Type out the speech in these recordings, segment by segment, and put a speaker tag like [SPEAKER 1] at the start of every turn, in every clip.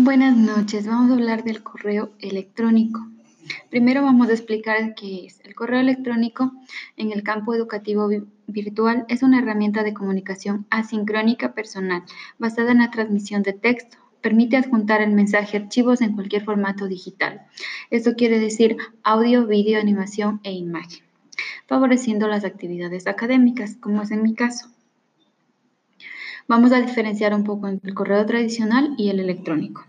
[SPEAKER 1] Buenas noches, vamos a hablar del correo electrónico. Primero vamos a explicar qué es. El correo electrónico en el campo educativo virtual es una herramienta de comunicación asincrónica personal basada en la transmisión de texto. Permite adjuntar el mensaje a archivos en cualquier formato digital. Esto quiere decir audio, vídeo, animación e imagen, favoreciendo las actividades académicas, como es en mi caso. Vamos a diferenciar un poco entre el correo tradicional y el electrónico.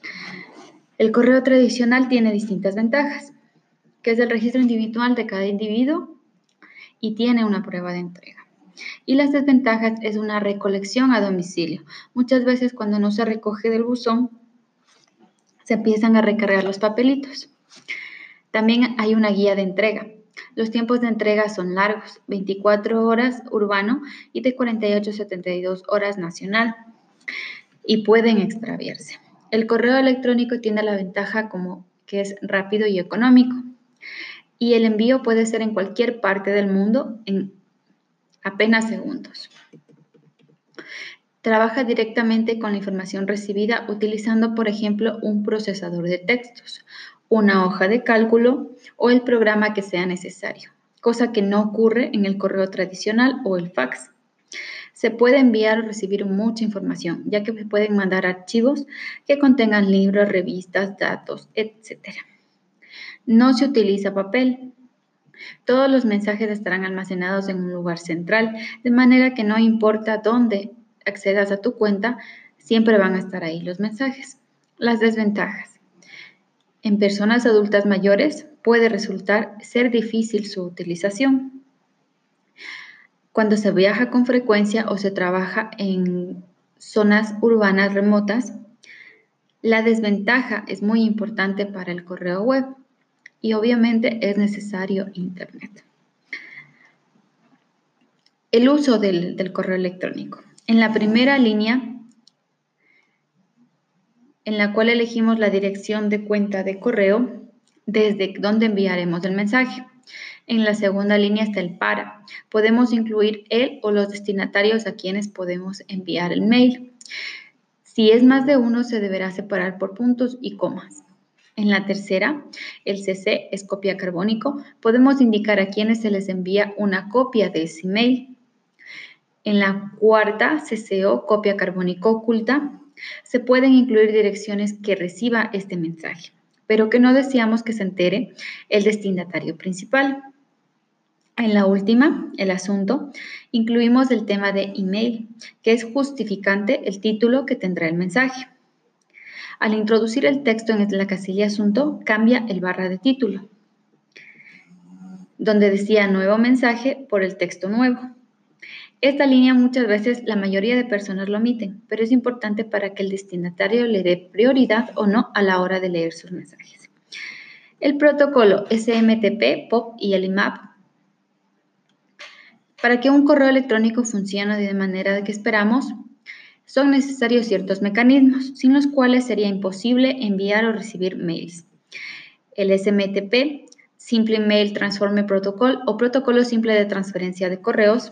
[SPEAKER 1] El correo tradicional tiene distintas ventajas, que es el registro individual de cada individuo y tiene una prueba de entrega. Y las desventajas es una recolección a domicilio. Muchas veces cuando no se recoge del buzón, se empiezan a recargar los papelitos. También hay una guía de entrega. Los tiempos de entrega son largos, 24 horas urbano y de 48 a 72 horas nacional, y pueden extraviarse. El correo electrónico tiene la ventaja como que es rápido y económico, y el envío puede ser en cualquier parte del mundo en apenas segundos. Trabaja directamente con la información recibida utilizando, por ejemplo, un procesador de textos, una hoja de cálculo o el programa que sea necesario, cosa que no ocurre en el correo tradicional o el fax. Se puede enviar o recibir mucha información, ya que se pueden mandar archivos que contengan libros, revistas, datos, etc. No se utiliza papel. Todos los mensajes estarán almacenados en un lugar central, de manera que no importa dónde accedas a tu cuenta, siempre van a estar ahí los mensajes. Las desventajas. En personas adultas mayores puede resultar ser difícil su utilización. Cuando se viaja con frecuencia o se trabaja en zonas urbanas remotas, la desventaja es muy importante para el correo web y obviamente es necesario Internet. El uso del correo electrónico. En la primera línea, en la cual elegimos la dirección de cuenta de correo desde donde enviaremos el mensaje. En la segunda línea está el para. Podemos incluir el o los destinatarios a quienes podemos enviar el mail. Si es más de uno, se deberá separar por puntos y comas. En la tercera, el CC es copia carbónico. Podemos indicar a quienes se les envía una copia de ese mail. En la cuarta, CCO, copia carbónico oculta, se pueden incluir direcciones que reciba este mensaje, pero que no deseamos que se entere el destinatario principal. En la última, el asunto, incluimos el tema de email, que es justificante el título que tendrá el mensaje. Al introducir el texto en la casilla asunto, cambia el barra de título, donde decía nuevo mensaje por el texto nuevo. Esta línea muchas veces la mayoría de personas lo omiten, pero es importante para que el destinatario le dé prioridad o no a la hora de leer sus mensajes. El protocolo SMTP, POP y el IMAP. Para que un correo electrónico funcione de manera que esperamos, son necesarios ciertos mecanismos, sin los cuales sería imposible enviar o recibir mails. El SMTP, Simple Mail Transfer Protocol o protocolo simple de transferencia de correos,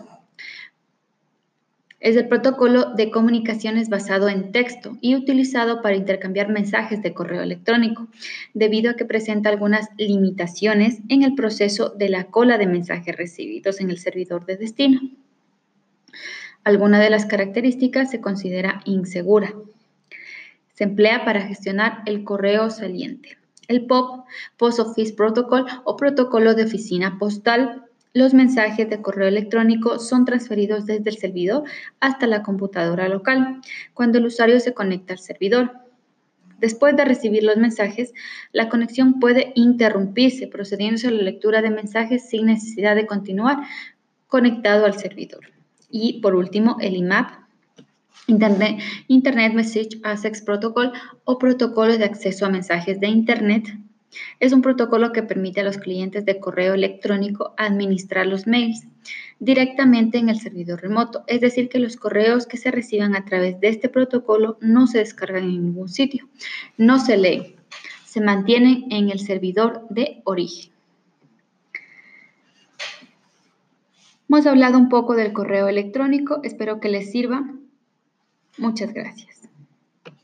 [SPEAKER 1] es el protocolo de comunicaciones basado en texto y utilizado para intercambiar mensajes de correo electrónico, debido a que presenta algunas limitaciones en el proceso de la cola de mensajes recibidos en el servidor de destino. Alguna de las características se considera insegura. Se emplea para gestionar el correo saliente. El POP, Post Office Protocol o protocolo de oficina postal. Los mensajes de correo electrónico son transferidos desde el servidor hasta la computadora local, cuando el usuario se conecta al servidor. Después de recibir los mensajes, la conexión puede interrumpirse, procediéndose a la lectura de mensajes sin necesidad de continuar conectado al servidor. Y por último, el IMAP, Internet Message Access Protocol o protocolo de acceso a mensajes de Internet. Es un protocolo que permite a los clientes de correo electrónico administrar los mails directamente en el servidor remoto, es decir, que los correos que se reciban a través de este protocolo no se descargan en ningún sitio, no se leen, se mantienen en el servidor de origen. Hemos hablado un poco del correo electrónico, espero que les sirva. Muchas gracias.